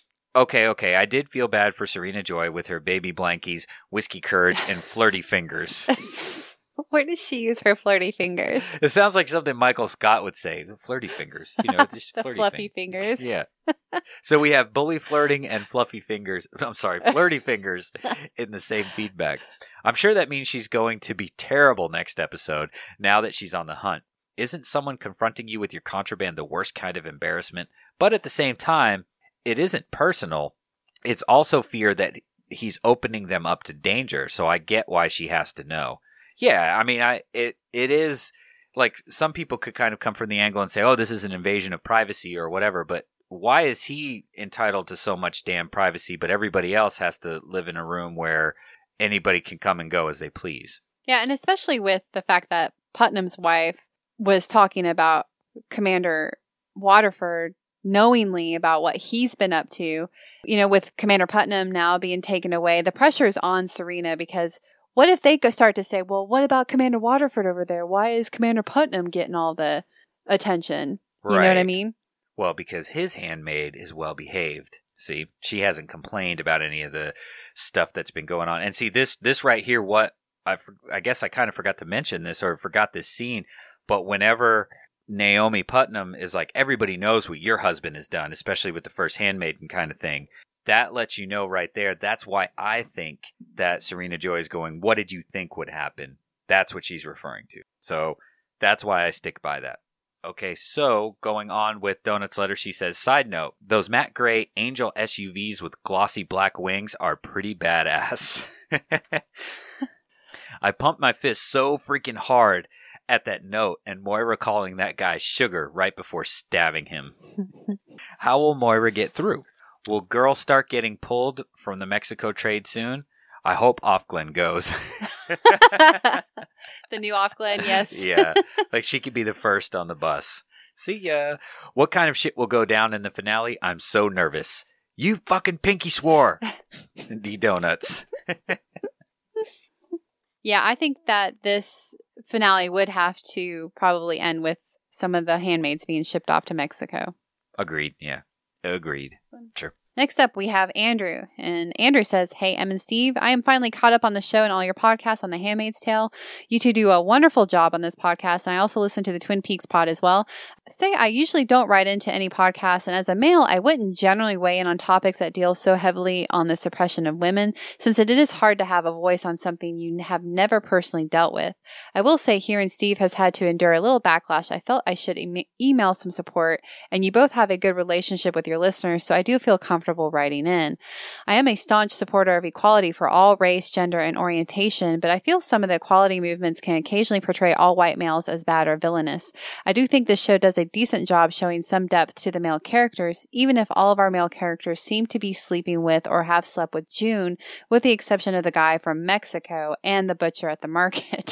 Okay. I did feel bad for Serena Joy with her baby blankies, whiskey courage, and flirty fingers. Where does she use her flirty fingers? It sounds like something Michael Scott would say. Flirty fingers. Just the flirty fluffy fingers. Yeah. So we have bully flirting and fluffy fingers. I'm sorry, flirty fingers in the same feedback. I'm sure that means she's going to be terrible next episode now that she's on the hunt. Isn't someone confronting you with your contraband the worst kind of embarrassment? But at the same time, it isn't personal. It's also fear that he's opening them up to danger. So I get why she has to know. Yeah, I mean, it is like some people could kind of come from the angle and say, oh, this is an invasion of privacy or whatever. But why is he entitled to so much damn privacy, but everybody else has to live in a room where anybody can come and go as they please? Yeah, and especially with the fact that Putnam's wife was talking about Commander Waterford knowingly about what he's been up to. With Commander Putnam now being taken away, the pressure's on Serena because what if they start to say, well, what about Commander Waterford over there? Why is Commander Putnam getting all the attention? You know what I mean? Well, because his handmaid is well behaved. See, she hasn't complained about any of the stuff that's been going on. And see, this right here, what I guess I kind of forgot to mention this or forgot this scene, but whenever Naomi Putnam is like, everybody knows what your husband has done, especially with the first handmaiden kind of thing. That lets you know right there. That's why I think that Serena Joy is going, what did you think would happen? That's what she's referring to. So that's why I stick by that. Okay, so going on with Donut's letter, she says, side note, those matte gray Angel SUVs with glossy black wings are pretty badass. I pumped my fist so freaking hard at that note and Moira calling that guy sugar right before stabbing him. How will Moira get through? Will girls start getting pulled from the Mexico trade soon? I hope Offglen goes. The new Offglen, yes. Yeah, like she could be the first on the bus. See ya. What kind of shit will go down in the finale? I'm so nervous. You fucking pinky swore. The donuts. Yeah, I think that this finale would have to probably end with some of the handmaids being shipped off to Mexico. Agreed. Yeah. Agreed. Sure. Next up, we have Andrew. And Andrew says, "Hey, Em and Steve, I am finally caught up on the show and all your podcasts on The Handmaid's Tale. You two do a wonderful job on this podcast, and I also listen to the Twin Peaks pod as well. I usually don't write into any podcasts, and as a male, I wouldn't generally weigh in on topics that deal so heavily on the suppression of women, since it is hard to have a voice on something you have never personally dealt with. I will say hearing Steve has had to endure a little backlash, I felt I should email some support, and you both have a good relationship with your listeners, so I do feel comfortable writing in. I am a staunch supporter of equality for all race, gender, and orientation, but I feel some of the equality movements can occasionally portray all white males as bad or villainous. I do think this show does a decent job showing some depth to the male characters, even if all of our male characters seem to be sleeping with or have slept with June, with the exception of the guy from Mexico and the butcher at the market."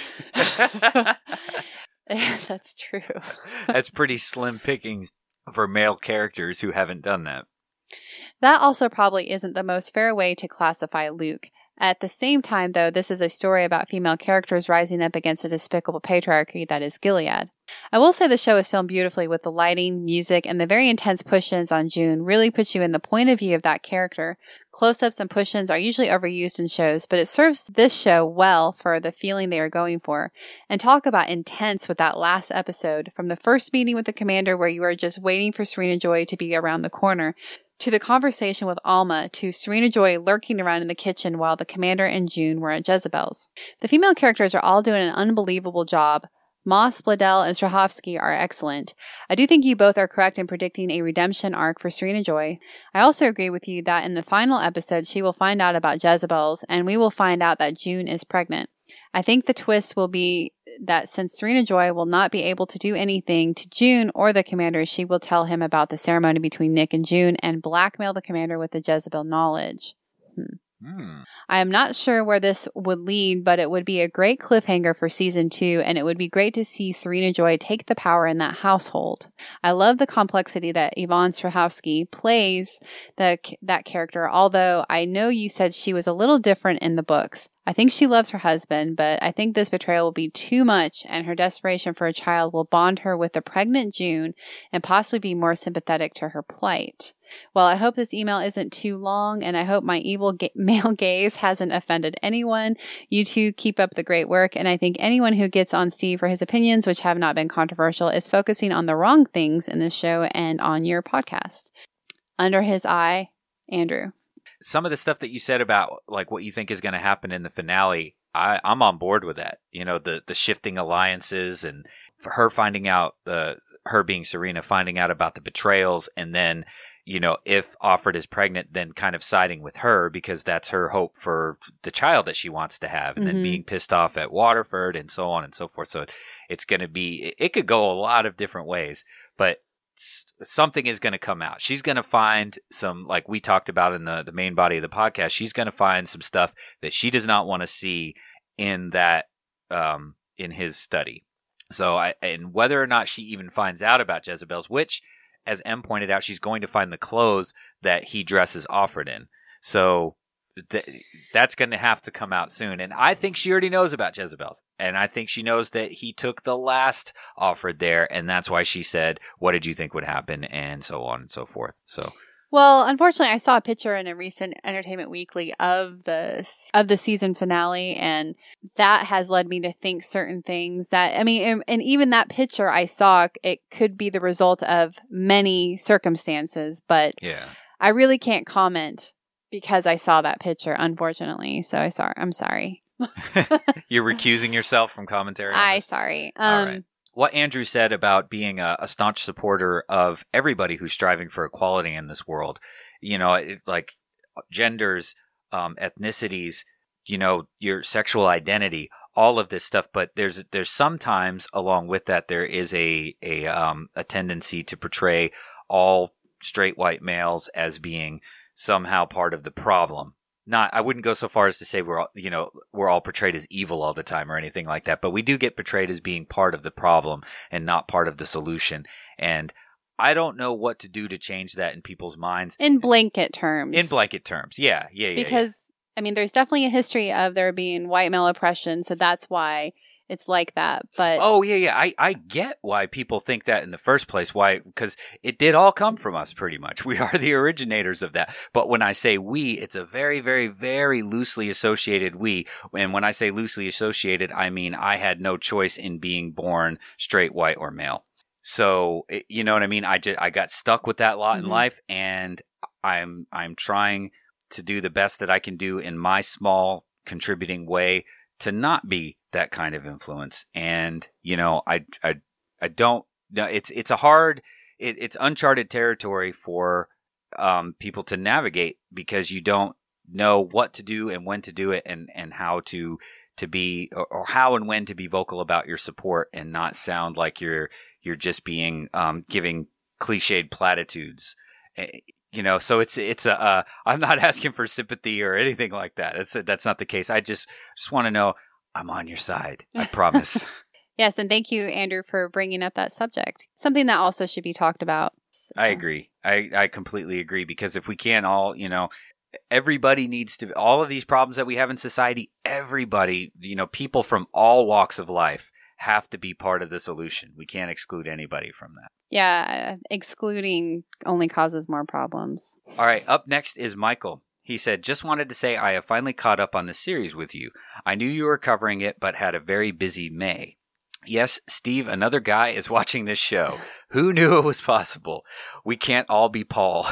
That's true. That's pretty slim pickings for male characters who haven't done that. That also probably isn't the most fair way to classify Luke. At the same time, though, this is a story about female characters rising up against a despicable patriarchy that is Gilead. I will say the show is filmed beautifully with the lighting, music, and the very intense push-ins on June really puts you in the point of view of that character. Close-ups and push-ins are usually overused in shows, but it serves this show well for the feeling they are going for. And talk about intense with that last episode, from the first meeting with the commander where you are just waiting for Serena Joy to be around the corner, to the conversation with Alma, to Serena Joy lurking around in the kitchen while the commander and June were at Jezebel's. The female characters are all doing an unbelievable job. Moss, Bledel, and Strahovski are excellent. I do think you both are correct in predicting a redemption arc for Serena Joy. I also agree with you that in the final episode she will find out about Jezebel's, and we will find out that June is pregnant. I think the twist will be that since Serena Joy will not be able to do anything to June or the commander, she will tell him about the ceremony between Nick and June and blackmail the commander with the Jezebel knowledge. I am not sure where this would lead, but it would be a great cliffhanger for season 2, and it would be great to see Serena Joy take the power in that household. I love the complexity that Yvonne Strahovski plays that character, although I know you said she was a little different in the books. I think she loves her husband, but I think this betrayal will be too much, and her desperation for a child will bond her with the pregnant June and possibly be more sympathetic to her plight. Well, I hope this email isn't too long, and I hope my evil male gaze hasn't offended anyone. You two keep up the great work, and I think anyone who gets on Steve for his opinions, which have not been controversial, is focusing on the wrong things in this show and on your podcast. Under his eye, Andrew. Some of the stuff that you said about like what you think is going to happen in the finale, I'm on board with that. You know, the shifting alliances and for her finding out, her being Serena, finding out about the betrayals, and then, you know, if Offred is pregnant, then kind of siding with her because that's her hope for the child that she wants to have, and then being pissed off at Waterford and so on and so forth. So it's going to be, it could go a lot of different ways, but something is going to come out. She's going to find some, like we talked about in the main body of the podcast, she's going to find some stuff that she does not want to see in that, in his study. So and whether or not she even finds out about Jezebel's, which, as Em pointed out, she's going to find the clothes that he dresses Offred in. So that's going to have to come out soon. And I think she already knows about Jezebel's. And I think she knows that he took the last Offred there. And that's why she said, what did you think would happen? And so on and so forth. So, well, unfortunately, I saw a picture in a recent Entertainment Weekly of the season finale, and that has led me to think certain things that, I mean, and even that picture I saw, it could be the result of many circumstances, but yeah, I really can't comment because I saw that picture, unfortunately. So I'm sorry. You're recusing yourself from commentary? Sorry. All right. What Andrew said about being a staunch supporter of everybody who's striving for equality in this world, you know, like genders, ethnicities, you know, your sexual identity, all of this stuff. But there's sometimes along with that, there is a tendency to portray all straight white males as being somehow part of the problem. I wouldn't go so far as to say we're all portrayed as evil all the time or anything like that, but we do get portrayed as being part of the problem and not part of the solution. And I don't know what to do to change that in people's minds. In blanket terms. Yeah. Because, I mean, there's definitely a history of there being white male oppression, so that's why it's like that. But I get why people think that in the first place. Why? Because it did all come from us, pretty much. We are the originators of that. But when I say we, it's a very, very, very loosely associated we. And when I say loosely associated, I mean I had no choice in being born straight, white, or male. So, you know what I mean? I got stuck with that lot in life, and I'm trying to do the best that I can do in my small contributing way to not be that kind of influence. And, I don't know. It's uncharted territory for people to navigate, because you don't know what to do and when to do it, and how to be, or how and when to be vocal about your support and not sound like you're just being giving cliched platitudes, So it's I'm not asking for sympathy or anything like that. That's not the case. I just want to know I'm on your side. I promise. Yes, and thank you, Andrew, for bringing up that subject. Something that also should be talked about. I agree. I completely agree, because if we can't all, everybody needs to. All of these problems that we have in society, everybody, people from all walks of life have to be part of the solution. We can't exclude anybody from that. Yeah, excluding only causes more problems. All right, up next is Michael. He said, just wanted to say I have finally caught up on the series with you. I knew you were covering it, but had a very busy May. Yes, Steve, another guy is watching this show. Who knew it was possible? We can't all be Paul.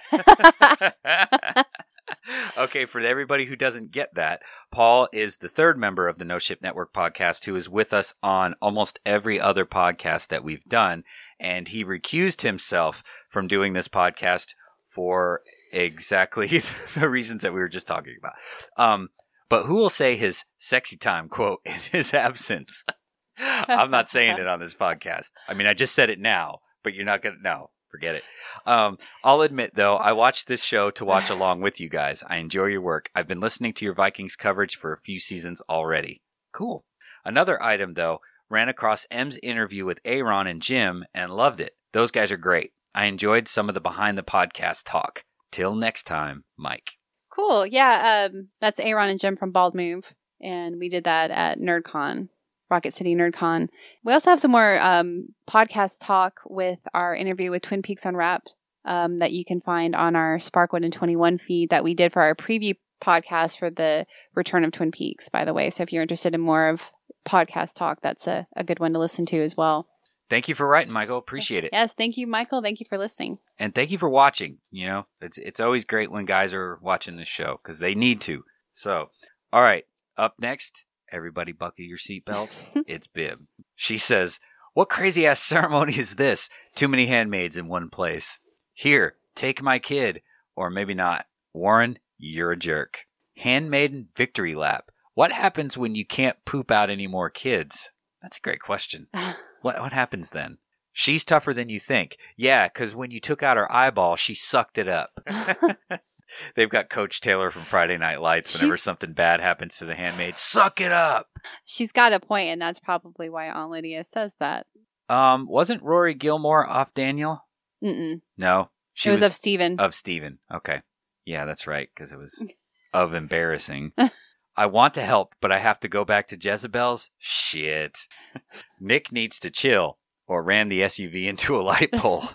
Okay, for everybody who doesn't get that, Paul is the third member of the No Ship Network podcast who is with us on almost every other podcast that we've done, and he recused himself from doing this podcast for exactly the reasons that we were just talking about. But who will say his sexy time quote in his absence? I'm not saying it on this podcast. I mean, I just said it now, but you're not going to know. Forget it. I'll admit, though, I watched this show to watch along with you guys. I enjoy your work. I've been listening to your Vikings coverage for a few seasons already. Cool. Another item, though, ran across M's interview with Aaron and Jim and loved it. Those guys are great. I enjoyed some of the behind the podcast talk. Till next time, Mike. Cool. Yeah, that's Aaron and Jim from Bald Move, and we did that at NerdCon. Rocket City NerdCon. We also have some more podcast talk with our interview with Twin Peaks Unwrapped that you can find on our Sparkwood and 21 feed that we did for our preview podcast for the return of Twin Peaks, by the way. So if you're interested in more of podcast talk, that's a good one to listen to as well. Thank you for writing, Michael. Appreciate it. Yes, thank you, Michael. Thank you for listening. And thank you for watching. It's always great when guys are watching this show, because they need to. So, all right, up next, everybody buckle your seatbelts. It's Bib. She says, what crazy-ass ceremony is this? Too many handmaids in one place. Here, take my kid. Or maybe not. Warren, you're a jerk. Handmaiden victory lap. What happens when you can't poop out any more kids? That's a great question. What happens then? She's tougher than you think. Yeah, because when you took out her eyeball, she sucked it up. They've got Coach Taylor from Friday Night Lights. Whenever something bad happens to the handmaid, suck it up. She's got a point, and that's probably why Aunt Lydia says that. Wasn't Rory Gilmore off Daniel? Mm-mm. No. It was of Steven. Of Steven. Okay. Yeah, that's right, because it was of embarrassing. I want to help, but I have to go back to Jezebel's? Shit. Nick needs to chill, or ram the SUV into a light pole.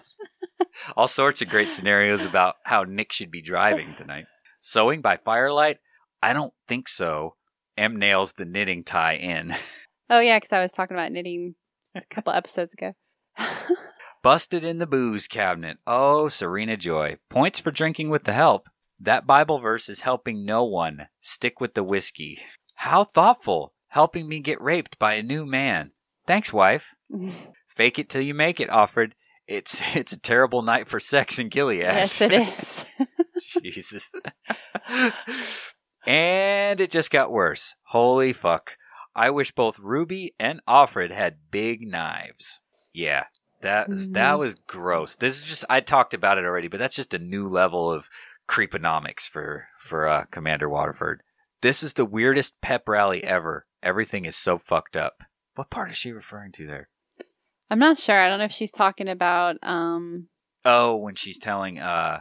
All sorts of great scenarios about how Nick should be driving tonight. Sewing by firelight? I don't think so. M nails the knitting tie in. Oh, yeah, because I was talking about knitting a couple episodes ago. Busted in the booze cabinet. Oh, Serena Joy. Points for drinking with the help. That Bible verse is helping no one. Stick with the whiskey. How thoughtful. Helping me get raped by a new man. Thanks, wife. Fake it till you make it, Offred. It's a terrible night for sex in Gilead. Yes, it is. Jesus. And it just got worse. Holy fuck. I wish both Ruby and Offred had big knives. Yeah, That was gross. This is just, I talked about it already, but that's just a new level of creeponomics for Commander Waterford. This is the weirdest pep rally ever. Everything is so fucked up. What part is she referring to there? I'm not sure. I don't know if she's talking about Oh, when she's telling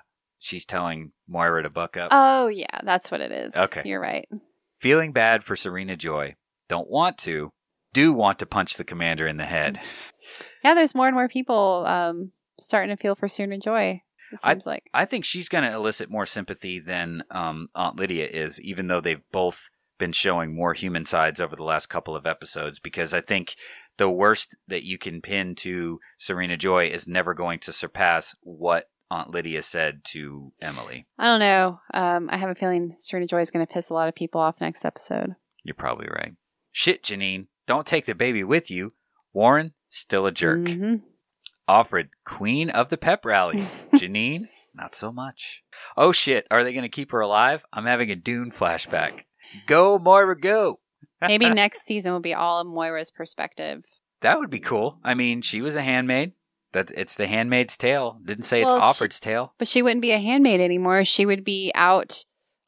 Moira to buck up. Oh yeah, that's what it is. Okay. You're right. Feeling bad for Serena Joy. Don't want to. Do want to punch the commander in the head. Yeah, there's more and more people starting to feel for Serena Joy. It seems like. I think she's going to elicit more sympathy than Aunt Lydia is, even though they've both been showing more human sides over the last couple of episodes, because I think the worst that you can pin to Serena Joy is never going to surpass what Aunt Lydia said to Emily. I don't know. I have a feeling Serena Joy is going to piss a lot of people off next episode. You're probably right. Shit, Janine. Don't take the baby with you. Warren, still a jerk. Mm-hmm. Offred, queen of the pep rally. Janine, not so much. Oh shit, are they going to keep her alive? I'm having a Dune flashback. Go, Moira, go. Maybe next season will be all of Moira's perspective. That would be cool. I mean, she was a handmaid. It's the Handmaid's Tale. Didn't say it's Offred's tale. But she wouldn't be a handmaid anymore. She would be out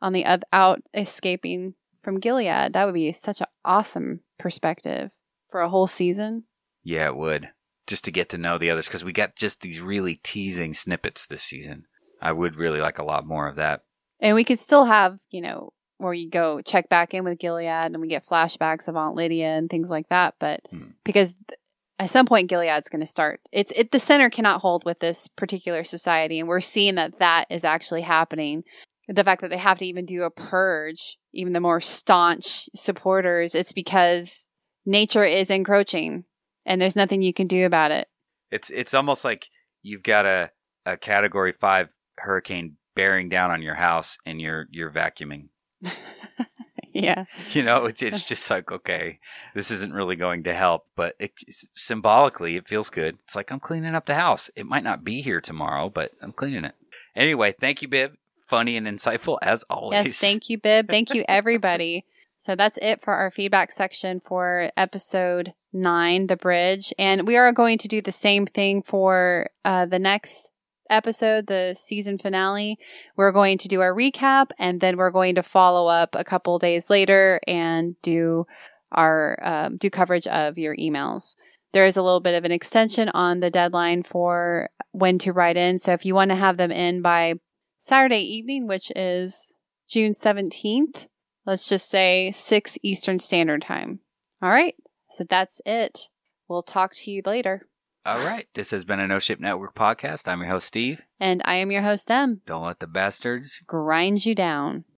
escaping from Gilead. That would be such an awesome perspective for a whole season. Yeah, it would. Just to get to know the others, because we got just these really teasing snippets this season. I would really like a lot more of that. And we could still have, where you go check back in with Gilead and we get flashbacks of Aunt Lydia and things like that. But because at some point Gilead's going to start, the center cannot hold with this particular society. And we're seeing that is actually happening. The fact that they have to even do a purge, even the more staunch supporters, it's because nature is encroaching and there's nothing you can do about it. It's almost like you've got a Category 5 hurricane bearing down on your house and you're vacuuming. Yeah. It's just like, okay, this isn't really going to help, but symbolically it feels good. It's like I'm cleaning up the house. It might not be here tomorrow, but I'm cleaning it. Anyway, thank you, Bib. Funny and insightful as always. Yes, thank you, Bib. Thank you, everybody. So that's it for our feedback section for episode 9, The Bridge. And we are going to do the same thing for the next episode, the season finale. We're going to do our recap, and then we're going to follow up a couple days later and do our do coverage of your emails. There is a little bit of an extension on the deadline for when to write in. So if you want to have them in by Saturday evening, which is June 17th, let's just say 6 Eastern Standard Time. All right. So that's it. We'll talk to you later. All right. This has been a No Ship Network podcast. I'm your host, Steve. And I am your host, Em. Don't let the bastards grind you down.